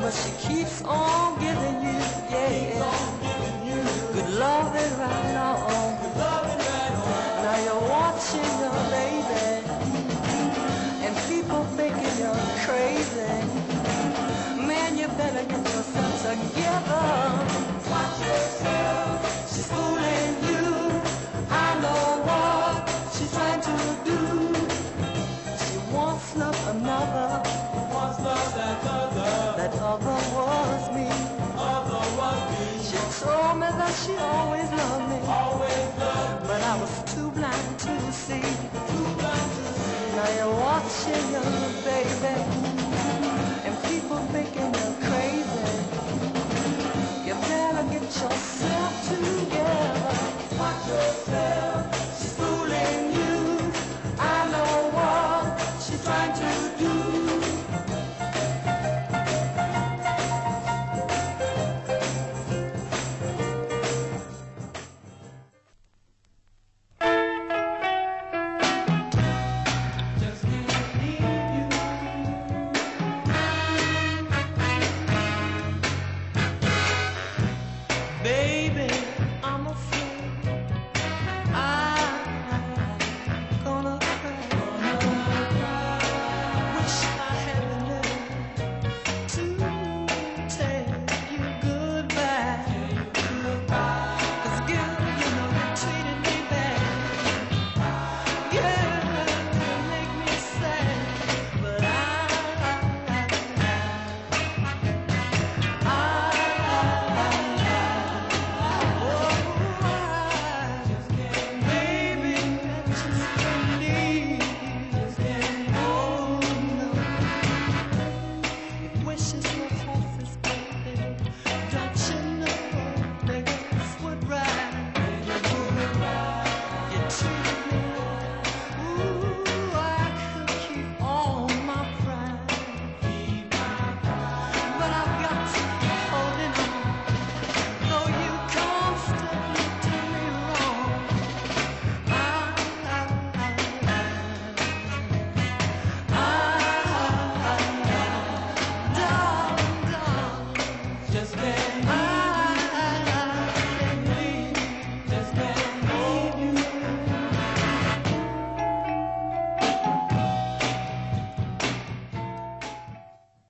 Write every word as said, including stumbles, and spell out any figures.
But she keeps on giving you, yeah, good loving right on. Now you're watching your baby, and people thinking you're crazy. Man, you better get yourself together. Watch yourself, she's fooling you. I know what she's trying to do. She wants love another. Wants love that other. That other was me. Other was me. She told me that she always loved me. Always loved me. But I was too blind to see. Too blind to see. Now you're watching your baby, and people thinking you're crazy. You better get yourself together. Watch yourself, She's fooling you. I know what she's trying to do.